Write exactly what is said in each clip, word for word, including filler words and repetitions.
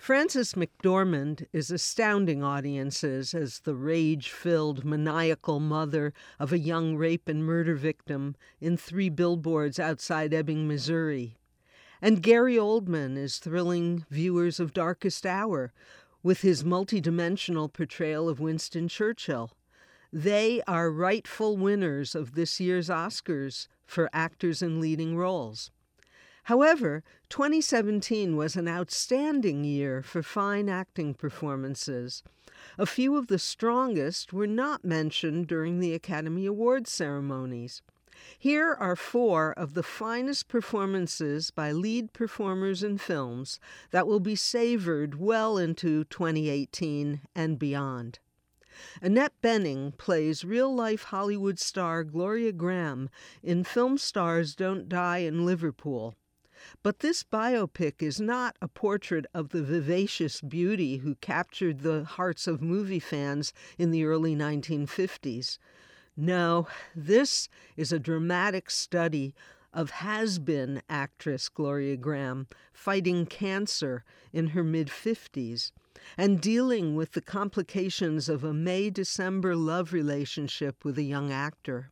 Frances McDormand is astounding audiences as the rage-filled, maniacal mother of a young rape and murder victim in Three Billboards Outside Ebbing, Missouri. And Gary Oldman is thrilling viewers of Darkest Hour with his multidimensional portrayal of Winston Churchill. They are rightful winners of this year's Oscars for actors in leading roles. However, twenty seventeen was an outstanding year for fine acting performances. A few of the strongest were not mentioned during the Academy Awards ceremonies. Here are four of the finest performances by lead performers in films that will be savored well into twenty eighteen and beyond. Annette Bening plays real-life Hollywood star Gloria Grahame in Film Stars Don't Die in Liverpool. But this biopic is not a portrait of the vivacious beauty who captured the hearts of movie fans in the early nineteen fifties. No, this is a dramatic study of has-been actress Gloria Grahame fighting cancer in her mid-fifties and dealing with the complications of a May-December love relationship with a young actor.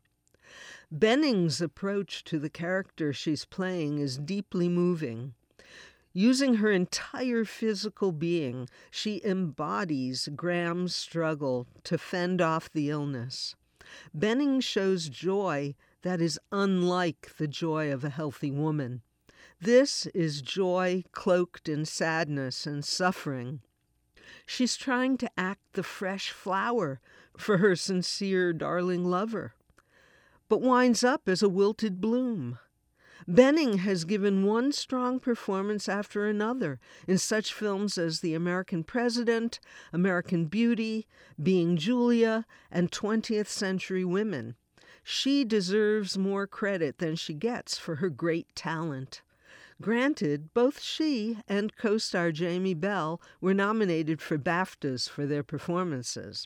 Bening's approach to the character she's playing is deeply moving. Using her entire physical being, she embodies Grahame's struggle to fend off the illness. Bening shows joy that is unlike the joy of a healthy woman. This is joy cloaked in sadness and suffering. She's trying to act the fresh flower for her sincere, darling lover, but winds up as a wilted bloom. Bening has given one strong performance after another in such films as The American President, American Beauty, Being Julia, and twentieth Century Women. She deserves more credit than she gets for her great talent. Granted, both she and co-star Jamie Bell were nominated for BAFTAs for their performances.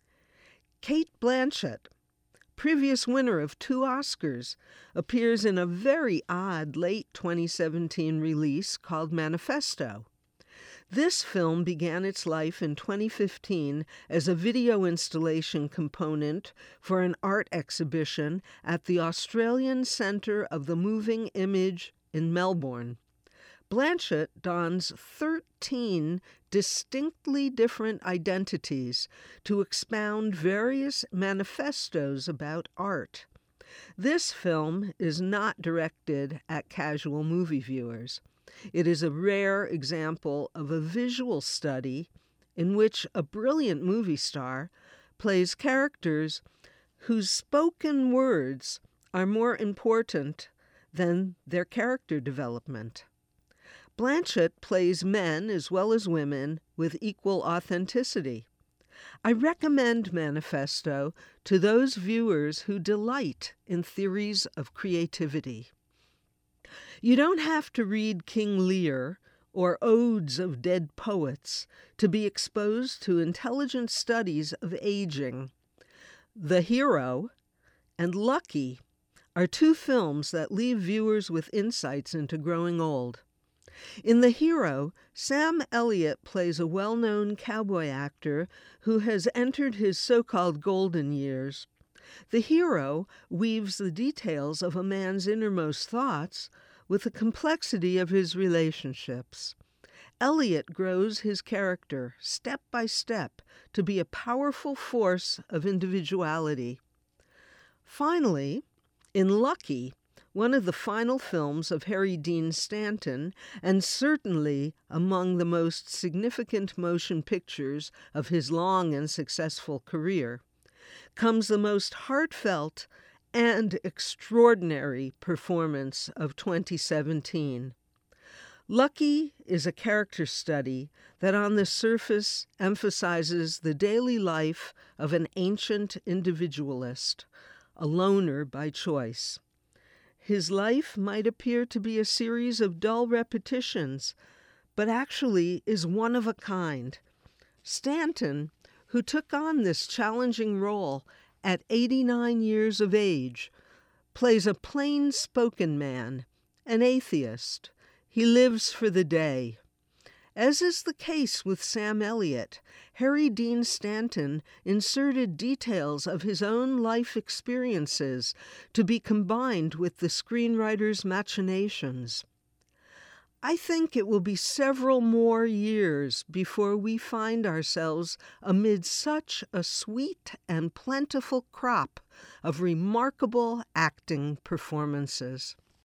Cate Blanchett, previous winner of two Oscars, appears in a very odd late twenty seventeen release called Manifesto. This film began its life in twenty fifteen as a video installation component for an art exhibition at the Australian Centre of the Moving Image in Melbourne. Blanchett dons thirteen distinctly different identities to expound various manifestos about art. This film is not directed at casual movie viewers. It is a rare example of a visual study in which a brilliant movie star plays characters whose spoken words are more important than their character development. Blanchett plays men as well as women with equal authenticity. I recommend Manifesto to those viewers who delight in theories of creativity. You don't have to read King Lear or odes of dead poets to be exposed to intelligent studies of aging. The Hero and Lucky are two films that leave viewers with insights into growing old. In The Hero, Sam Elliott plays a well-known cowboy actor who has entered his so-called golden years. The hero weaves the details of a man's innermost thoughts with the complexity of his relationships. Elliott grows his character step by step to be a powerful force of individuality. Finally, in Lucky, one of the final films of Harry Dean Stanton, and certainly among the most significant motion pictures of his long and successful career, comes the most heartfelt and extraordinary performance of twenty seventeen. Lucky is a character study that on the surface emphasizes the daily life of an ancient individualist, a loner by choice. His life might appear to be a series of dull repetitions, but actually is one of a kind. Stanton, who took on this challenging role at eighty-nine years of age, plays a plain-spoken man, an atheist. He lives for the day. As is the case with Sam Elliott, Harry Dean Stanton inserted details of his own life experiences to be combined with the screenwriter's machinations. I think it will be several more years before we find ourselves amid such a sweet and plentiful crop of remarkable acting performances.